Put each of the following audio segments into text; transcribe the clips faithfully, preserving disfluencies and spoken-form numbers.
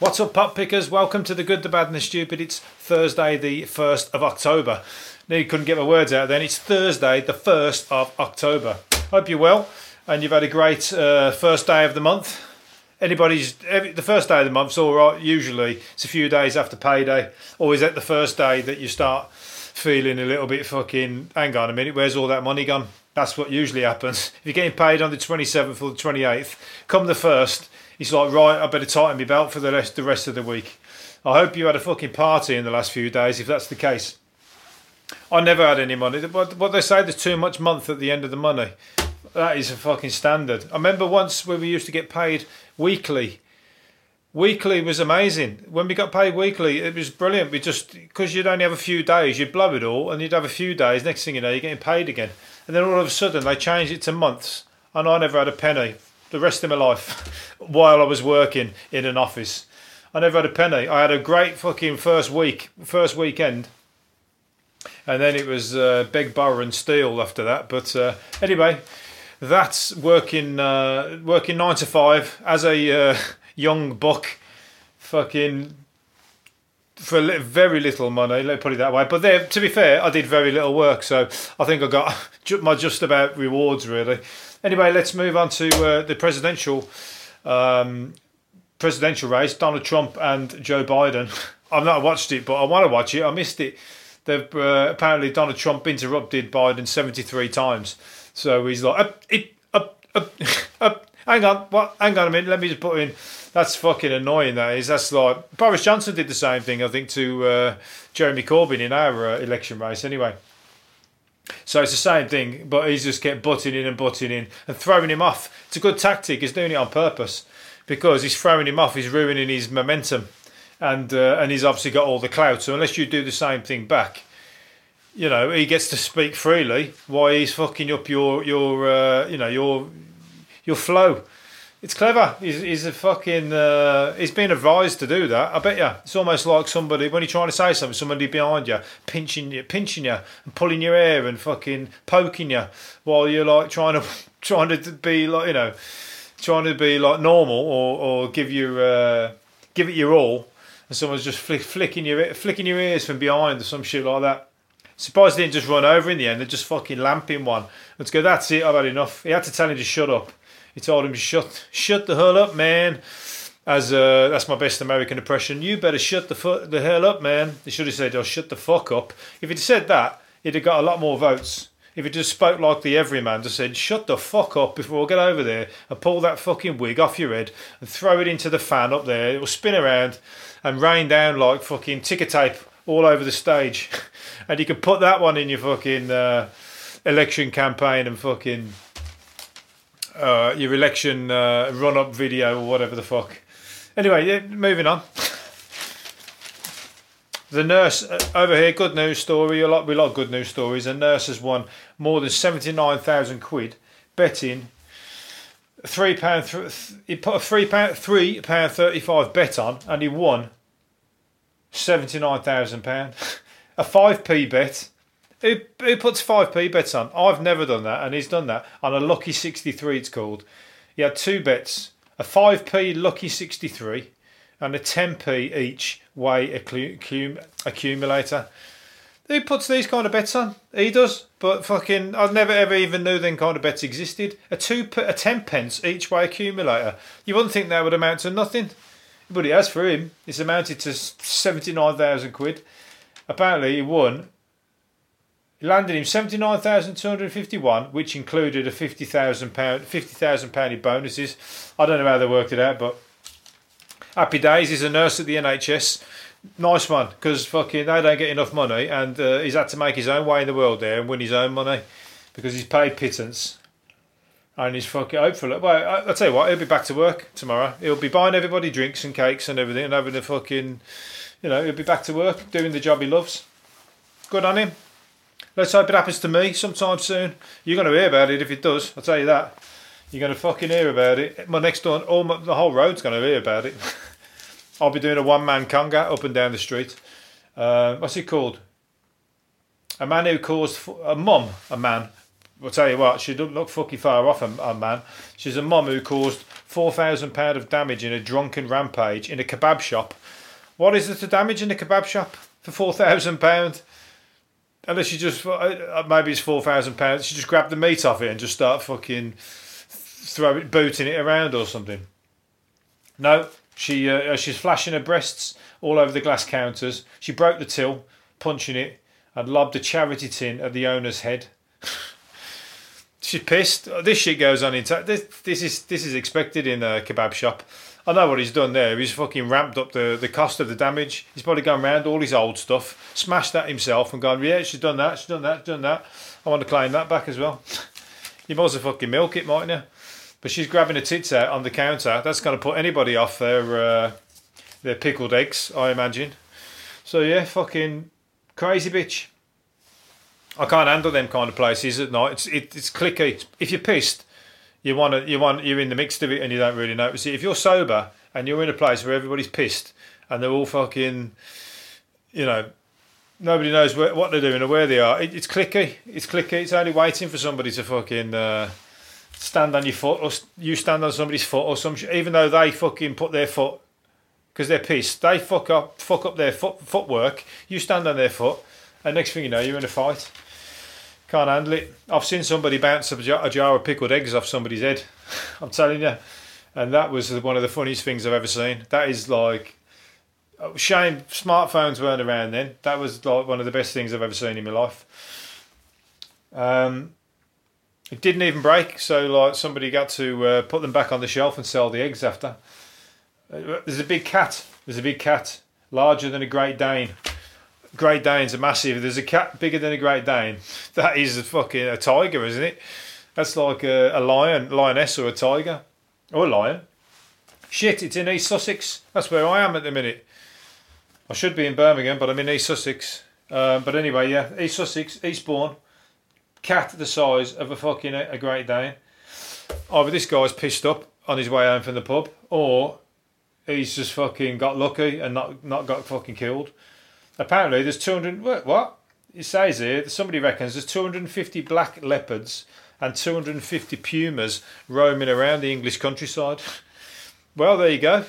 What's up, pup pickers? Welcome to the Good, the Bad and the Stupid. It's Thursday the first of October. Nearly couldn't get my words out then. It's Thursday the first of October. Hope you're well and you've had a great uh, first day of the month. Anybody's, every, the first day of the month's all right. Usually it's a few days after payday. Always at the first day that you start feeling a little bit fucking, hang on a minute, where's all that money gone? That's what usually happens. If you're getting paid on the twenty-seventh or the twenty-eighth, come the first, it's like, right, I better tighten my belt for the rest, the rest of the week. I hope you had a fucking party in the last few days, if that's the case. I never had any money. What, what they say, there's too much month at the end of the money. That is a fucking standard. I remember once when we used to get paid weekly. Weekly was amazing. When we got paid weekly, it was brilliant. We just, because you'd only have a few days, you'd blow it all, and you'd have a few days. Next thing you know, you're getting paid again. And then all of a sudden, they changed it to months, and I never had a penny the rest of my life while I was working in an office. I never had a penny. I had a great fucking first week, first weekend, and then it was uh, beg, borrow, and steal after that. But uh, anyway, that's working uh, working nine to five as a uh, young buck, fucking for li- very little money. Let's put it that way. But there, to be fair, I did very little work, so I think I got my just about rewards really. Anyway, let's move on to uh, the presidential um, presidential race. Donald Trump and Joe Biden. I've not watched it, but I want to watch it. I missed it. They've, uh, apparently, Donald Trump interrupted Biden seventy-three times. So he's like, up, up, up, up. Hang on, what? Hang on a minute. Let me just put in. That's fucking annoying. That is. That's like Boris Johnson did the same thing, I think, to uh, Jeremy Corbyn in our uh, election race. Anyway. So it's the same thing, but he's just kept butting in and butting in and throwing him off. It's a good tactic. He's doing it on purpose because he's throwing him off. He's ruining his momentum, and uh, and he's obviously got all the clout. So unless you do the same thing back, you know, he gets to speak freely. Why he's fucking up your your uh, you know your your flow. It's clever. He's, he's a fucking. Uh, he's been advised to do that. I bet you. It's almost like somebody when you're trying to say something, somebody behind you pinching you, pinching you, and pulling your hair and fucking poking you while you're like trying to trying to be like you know, trying to be like normal or, or give you uh, give it your all, and someone's just flick, flicking your flicking your ears from behind or some shit like that. Surprised he didn't just run over in the end and just fucking lamp him one. Let's go. That's it. I've had enough. He had to tell him to shut up. He told him to shut, shut the hell up, man. As uh, that's my best American impression. You better shut the fu- the hell up, man. They should have said, "Oh, shut the fuck up." If he'd said that, he'd have got a lot more votes. If he just spoke like the everyman, just said, "Shut the fuck up before I get over there and pull that fucking wig off your head and throw it into the fan up there. It will spin around and rain down like fucking ticker tape all over the stage." And you could put that one in your fucking uh, election campaign and fucking. Uh, your election uh, run-up video or whatever the fuck. Anyway, yeah, moving on. The nurse uh, over here, good news story. A lot, we like good news stories. A nurse has won more than seventy-nine thousand quid betting. Three pound. Th- he put a three pound, three pound thirty-five bet on, and he won seventy-nine thousand pound. A five p bet. Who, who puts five p bets on? I've never done that, and he's done that on a Lucky sixty-three, it's called. He had two bets, a five p Lucky sixty-three and a ten p each way accum- accumulator. Who puts these kind of bets on? He does, but fucking, I never ever even knew them kind of bets existed. A two, a ten pence each way accumulator. You wouldn't think that would amount to nothing, but it has for him. It's amounted to seventy-nine thousand quid. Apparently, he won. It landed him seventy-nine thousand two hundred fifty-one, which included a fifty thousand pound fifty thousand pound in bonuses. I don't know how they worked it out, but happy days. He's a nurse at the N H S. Nice one, because fucking they don't get enough money, and uh, he's had to make his own way in the world there and win his own money because he's paid pittance. And he's fucking hopeful. Well, I'll tell you what, he'll be back to work tomorrow. He'll be buying everybody drinks and cakes and everything, and having a fucking, you know, he'll be back to work doing the job he loves. Good on him. Let's hope it happens to me sometime soon. You're going to hear about it if it does. I'll tell you that. You're going to fucking hear about it. My next door, all my, the whole road's going to hear about it. I'll be doing a one-man conga up and down the street. Uh, what's it called? A man who caused... A mum, a man. I'll tell you what, she doesn't look fucking far off a, a man. She's a mum who caused four thousand pounds of damage in a drunken rampage in a kebab shop. What is there to damage in a kebab shop for four thousand pounds? Unless you just, maybe it's four thousand pounds, you just grab the meat off it and just start fucking throw it, booting it around or something. No, she uh, she's flashing her breasts all over the glass counters. She broke the till, punching it, and lobbed a charity tin at the owner's head. She's pissed. This shit goes on in... This, this is this is expected in a kebab shop. I know what he's done there. He's fucking ramped up the, the cost of the damage. He's probably gone round all his old stuff, smashed that himself and gone, yeah, she's done that, she's done that, she's done that. I want to claim that back as well. You might as well fucking milk it, mightn't you? But she's grabbing her tits out on the counter. That's going to put anybody off their, uh, their pickled eggs, I imagine. So yeah, fucking crazy bitch. I can't handle them kind of places at night. It's it, it's clicky. If you're pissed, you want to you want you're in the mix of it and you don't really notice it. If you're sober and you're in a place where everybody's pissed and they're all fucking, you know, nobody knows where, what they're doing or where they are. It, it's clicky. It's clicky. It's only waiting for somebody to fucking uh, stand on your foot or you stand on somebody's foot or some. Even though they fucking put their foot because they're pissed, they fuck up fuck up their foot footwork. You stand on their foot, and next thing you know, you're in a fight. Can't handle it. I've seen somebody bounce a jar, a jar of pickled eggs off somebody's head. I'm telling you. And that was one of the funniest things I've ever seen. That is like... Shame smartphones weren't around then. That was like one of the best things I've ever seen in my life. Um, it didn't even break. So like somebody got to uh, put them back on the shelf and sell the eggs after. There's a big cat. There's a big cat. Larger than a Great Dane. Great Danes are massive. There's a cat bigger than a Great Dane. That is a fucking a tiger, isn't it? That's like a, a lion, lioness or a tiger. Or a lion. Shit, it's in East Sussex. That's where I am at the minute. I should be in Birmingham, but I'm in East Sussex. Um, but anyway, yeah, East Sussex, Eastbourne. Cat the size of a fucking a Great Dane. Either this guy's pissed up on his way home from the pub, or he's just fucking got lucky and not, not got fucking killed. Apparently there's two hundred... What? It says here, somebody reckons there's two hundred fifty black leopards and two hundred fifty pumas roaming around the English countryside. Well, there you go.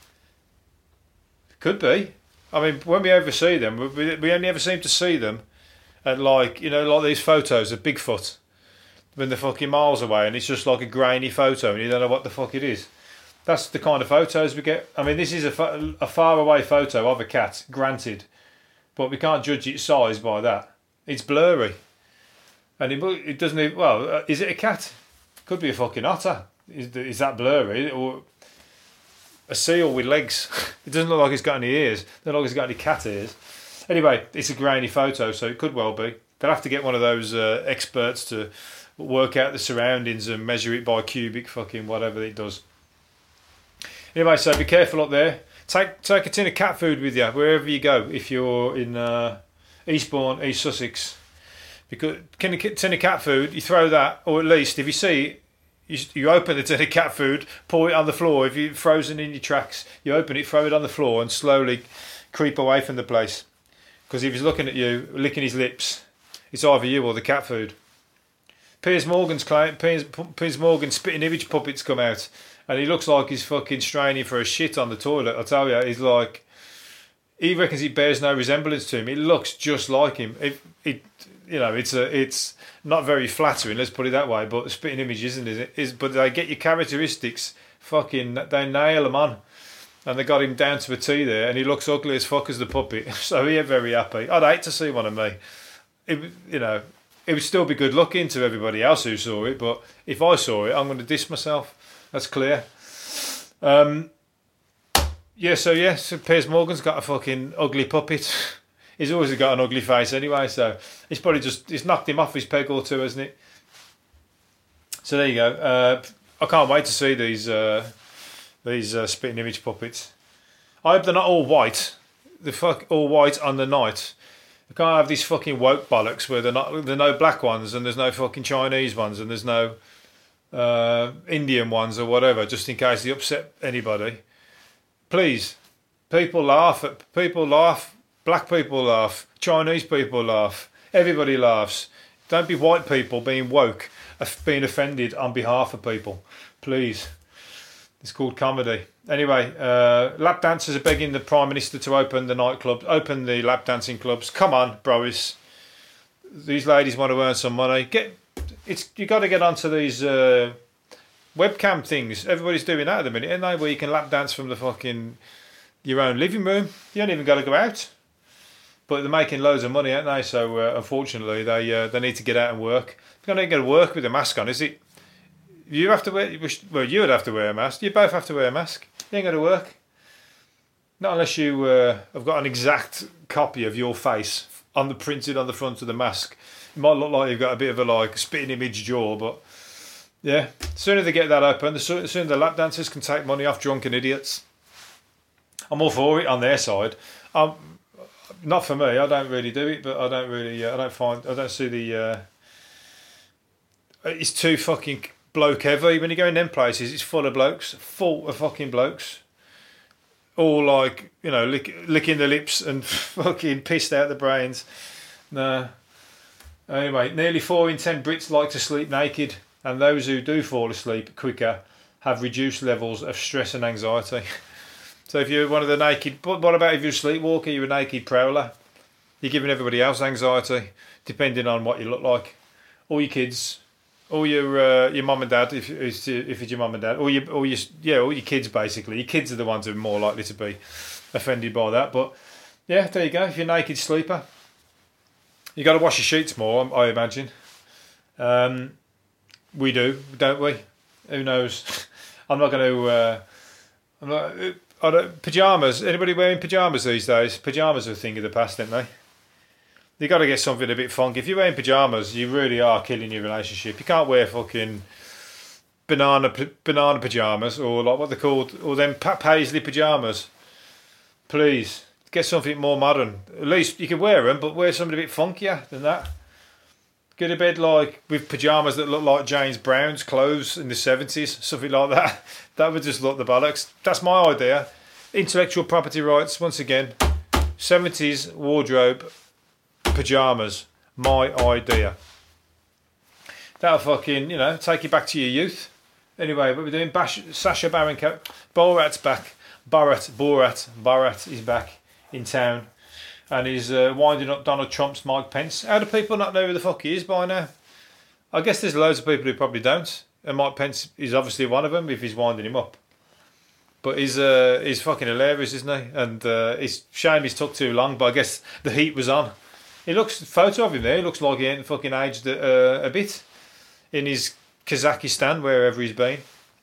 Could be. I mean, when we ever see them, we, we only ever seem to see them at like, you know, like these photos of Bigfoot when they're fucking miles away and it's just like a grainy photo and you don't know what the fuck it is. That's the kind of photos we get. I mean, this is a, a far away photo of a cat, granted. But we can't judge its size by that. It's blurry. And it, it doesn't even... Well, uh, is it a cat? Could be a fucking otter. Is, is that blurry? Or a seal with legs. It doesn't look like it's got any ears. It doesn't look like it's got any cat ears. Anyway, it's a grainy photo, so it could well be. They'll have to get one of those uh, experts to work out the surroundings and measure it by cubic fucking whatever it does. Anyway, so be careful up there. Take take a tin of cat food with you wherever you go. If you're in uh, Eastbourne, East Sussex, because tin of, tin of cat food, you throw that, or at least if you see, you, you open the tin of cat food, pour it on the floor. If you're frozen in your tracks, you open it, throw it on the floor, and slowly creep away from the place. Because if he's looking at you, licking his lips, it's either you or the cat food. Piers Morgan's claim, Piers, Piers Morgan's spitting image puppets come out. And he looks like he's fucking straining for a shit on the toilet. I tell you, he's like... He reckons he bears no resemblance to him. It looks just like him. It, it, you know, it's a, it's not very flattering, let's put it that way. But the spitting image isn't, is it? Is, but they get your characteristics, fucking... They nail him on. And they got him down to a T there. And he looks ugly as fuck as the puppet. So he's very happy. I'd hate to see one of me. It, you know, it would still be good looking to everybody else who saw it. But if I saw it, I'm going to diss myself. That's clear. Um, yeah, so yeah, so Piers Morgan's got a fucking ugly puppet. He's always got an ugly face anyway, so it's probably just, it's knocked him off his peg or two, hasn't it? So there you go. Uh, I can't wait to see these uh, these uh, spitting image puppets. I hope they're not all white. They're fuck all white on the night. I can't have these fucking woke bollocks where they're not, there are no black ones and there's no fucking Chinese ones and there's no uh, Indian ones or whatever, just in case they upset anybody. Please, people laugh at people laugh. Black people laugh. Chinese people laugh. Everybody laughs. Don't be white people being woke, being offended on behalf of people. Please. It's called comedy. Anyway, uh, lap dancers are begging the Prime Minister to open the nightclubs, open the lap dancing clubs. Come on, Boris. These ladies want to earn some money. Get it's you got to get onto these uh, webcam things. Everybody's doing that at the minute, ain't they? Where you can lap dance from the fucking your own living room. You don't even got to go out. But they're making loads of money, aren't they? So uh, unfortunately, they uh, they need to get out and work. You're not going to work with a mask on, is it? You have to wear. Well, you would have to wear a mask. You both have to wear a mask. You ain't going to work. Not unless you uh, have got an exact copy of your face on the printed on the front of the mask. It might look like you've got a bit of a like spitting image jaw, but yeah. The sooner they get that open, the sooner the lap dancers can take money off drunken idiots. I'm all for it on their side. Um, not for me. I don't really do it, but I don't really. Uh, I don't find. I don't see the. Uh, it's too fucking bloke heavy. When you go in them places, it's full of blokes, full of fucking blokes, all like you know, lick, licking the lips and fucking pissed out the brains. Nah. Anyway, nearly four in ten Brits like to sleep naked, and those who do fall asleep quicker have reduced levels of stress and anxiety. So if you're one of the naked, but what about if you're a sleepwalker, you're a naked prowler? You're giving everybody else anxiety, depending on what you look like. All your kids, all your uh, your mum and dad, if it's if it's your mum and dad, all your all your yeah, all your kids basically. Your kids are the ones who are more likely to be offended by that. But yeah, there you go. If you're a naked sleeper, you got to wash your sheets more, I imagine. Um, we do, don't we? Who knows? I'm not going to. Uh, I'm not. I don't, pyjamas. Anybody wearing pyjamas these days? Pyjamas are a thing of the past, aren't they? You got to get something a bit funky. If you're wearing pyjamas, you really are killing your relationship. You can't wear fucking banana banana pyjamas or like what they're called, or them paisley pyjamas. Please get something more modern. At least you can wear them, but wear something a bit funkier than that. Go to bed like with pyjamas that look like James Brown's clothes in the seventies, something like that. That would just look the bollocks. That's my idea. Intellectual property rights, once again. seventies wardrobe pyjamas. My idea. That'll fucking, you know, take you back to your youth. Anyway, what we're doing, Bash, Sacha Baron Cohen. Borat's back. Borat, Borat, Borat is back in town. And he's uh, winding up Donald Trump's Mike Pence. How do people not know who the fuck he is by now? I guess there's loads of people who probably don't. And Mike Pence is obviously one of them if he's winding him up. But he's uh, he's fucking hilarious, isn't he? And uh, it's shame he's took too long, but I guess the heat was on. He looks, photo of him there, he looks like he ain't fucking aged uh, a bit in his Kazakhstan, wherever he's been.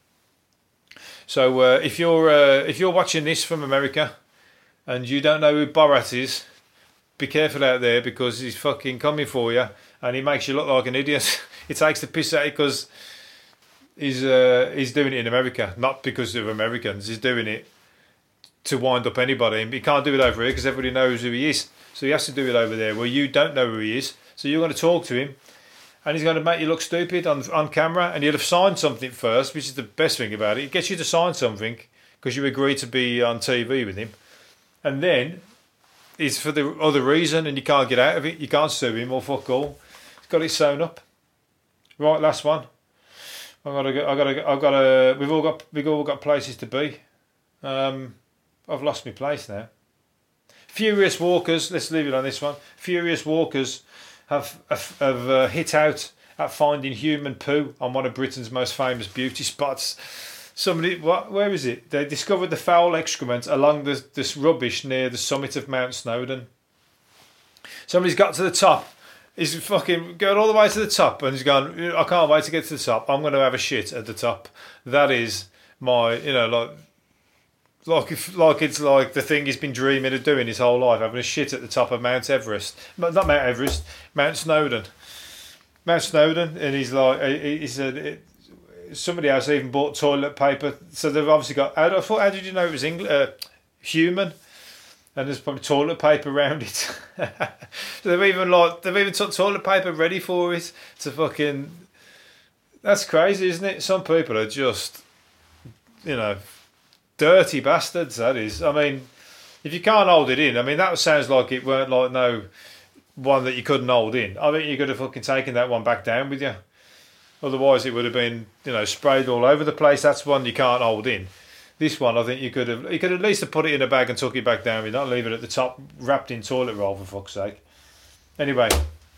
So uh, if you're uh, if you're watching this from America and you don't know who Borat is, be careful out there because he's fucking coming for you and he makes you look like an idiot. He takes the piss out because he's uh, he's doing it in America, not because of Americans. He's doing it to wind up anybody. He can't do it over here because everybody knows who he is. So he has to do it over there where you don't know who he is. So you're going to talk to him and he's going to make you look stupid on on camera, and you'll have signed something first, which is the best thing about it. It gets you to sign something because you agreed to be on T V with him. And then it's for the other reason and you can't get out of it. You can't sue him or fuck all. He's got it sewn up. Right, last one. I gotta go. I gotta. Go, I've got to. We've all got. We've all got places to be. Um, I've lost my place now. Furious Walkers. Let's leave it on this one. Furious Walkers have have, have uh, hit out at finding human poo on one of Britain's most famous beauty spots. Somebody, what? Where is it? They discovered the foul excrement along the, this rubbish near the summit of Mount Snowdon. Somebody's got to the top. He's fucking going all the way to the top and he's gone, I can't wait to get to the top. I'm going to have a shit at the top. That is my, you know, like, like, if, like it's like the thing he's been dreaming of doing his whole life, having a shit at the top of Mount Everest. Not Mount Everest, Mount Snowdon. Mount Snowdon, and he's like, he said, somebody else even bought toilet paper. So they've obviously got, I thought, how did you know it was English, uh, human? And there's probably toilet paper around it. So they've even like they've even took toilet paper ready for it to fucking. That's crazy, isn't it? Some people are just, you know, dirty bastards. That is. I mean, if you can't hold it in, I mean, that sounds like it weren't like no one that you couldn't hold in. I think you could have fucking taken that one back down with you. Otherwise, it would have been, you know, sprayed all over the place. That's one you can't hold in. This one, I think you could have, you could at least have put it in a bag and took it back down. You not leave it at the top, wrapped in toilet roll, for fuck's sake. Anyway,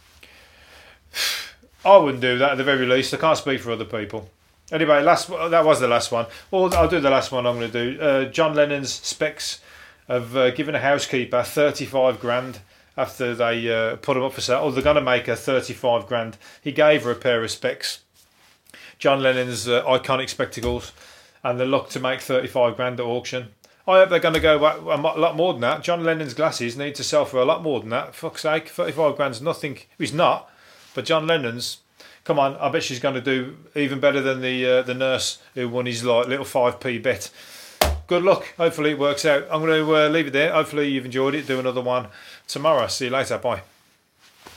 I wouldn't do that at the very least. I can't speak for other people. Anyway, last that was the last one. Well, I'll do the last one I'm going to do. Uh, John Lennon's specs have uh, given a housekeeper thirty-five grand after they uh, put them up for sale. Oh, they're going to make her thirty-five grand. He gave her a pair of specs, John Lennon's uh, iconic spectacles, and they look to make thirty-five grand at auction. I hope they're going to go a lot more than that. John Lennon's glasses need to sell for a lot more than that. Fuck's sake, thirty-five grand's nothing. He's not, but John Lennon's, come on, I bet she's going to do even better than the uh, the nurse who won his like little five p bet. Good luck. Hopefully it works out. I'm going to uh, leave it there. Hopefully you've enjoyed it. Do another one tomorrow. See you later. Bye.